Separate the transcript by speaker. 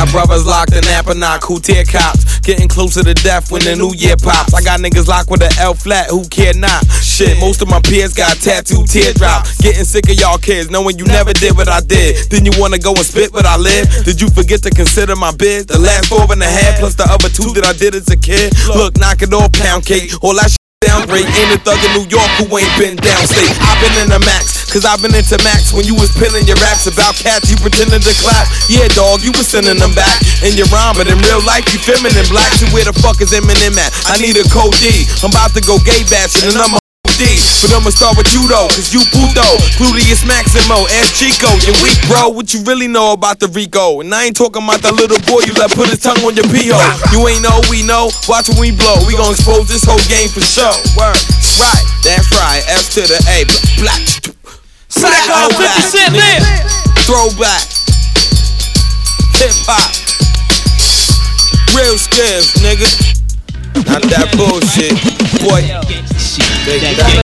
Speaker 1: got brothers locked in Apponaug who tear cops, getting closer to death when the new year pops. I got niggas locked with an L flat who care not. Shit, most of my peers got tattooed teardrops. Getting sick of y'all kids, knowing you never did what I did. Then you wanna go and spit what I live? Did you forget to consider my biz? The last 4.5 plus the other 2 that I did as a kid. Look, knock it off, pound cake. All that shit downgrade. Ain't a thug in New York who ain't been downstate. I've been in the max, cause I've been into max. When you was pinning your raps about cats, you pretended to clap. Yeah, dog, you was sending them back in your rhyme, but in real life, you feminine black. So where the fuck is Eminem at? I need a code D. I'm about to go gay bashing and I'm a D. But I'ma start with you though, cause you puto. Gluteus Maximo, ask Chico. You weak, bro, what you really know about the Rico? And I ain't talking about the little boy you let put his tongue on your pee-hole. You ain't know, we know, watch when we blow. We gon' expose this whole game for sure. Word, right, that's right, F to the A. Black,
Speaker 2: Sack on 50 Cent live.
Speaker 1: Throwback, hip-hop, real skills, nigga. Not that bullshit, boy.